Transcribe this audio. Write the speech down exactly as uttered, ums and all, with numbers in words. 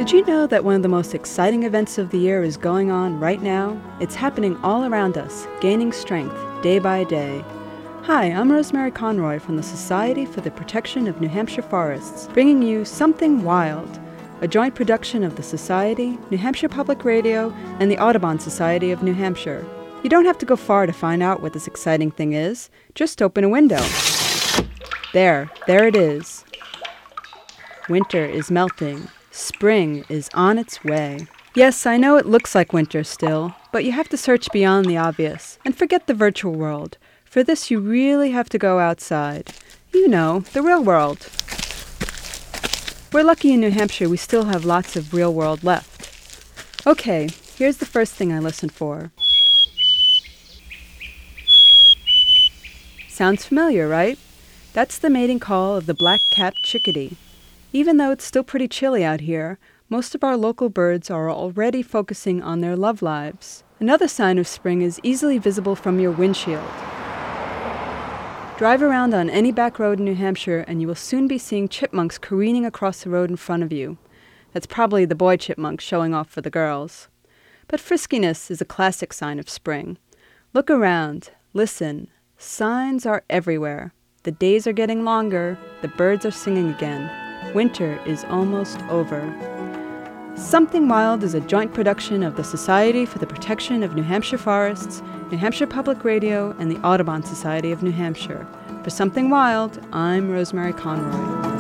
Did you know that one of the most exciting events of the year is going on right now? It's happening all around us, gaining strength day by day. Hi, I'm Rosemary Conroy from the Society for the Protection of New Hampshire Forests, bringing you Something Wild, a joint production of the Society, New Hampshire Public Radio, and the Audubon Society of New Hampshire. You don't have to go far to find out what this exciting thing is. Just open a window. There, there it is. Winter is melting. Spring is on its way. Yes, I know it looks like winter still, but you have to search beyond the obvious and forget the virtual world. For this, you really have to go outside. You know, the real world. We're lucky in New Hampshire we still have lots of real world left. Okay, here's the first thing I listened for. Sounds familiar, right? That's the mating call of the black-capped chickadee. Even though it's still pretty chilly out here, most of our local birds are already focusing on their love lives. Another sign of spring is easily visible from your windshield. Drive around on any back road in New Hampshire and you will soon be seeing chipmunks careening across the road in front of you. That's probably the boy chipmunk showing off for the girls. But friskiness is a classic sign of spring. Look around, listen. Signs are everywhere. The days are getting longer, the birds are singing again. Winter is almost over. Something Wild is a joint production of the Society for the Protection of New Hampshire Forests, New Hampshire Public Radio, and the Audubon Society of New Hampshire. For Something Wild, I'm Rosemary Conroy.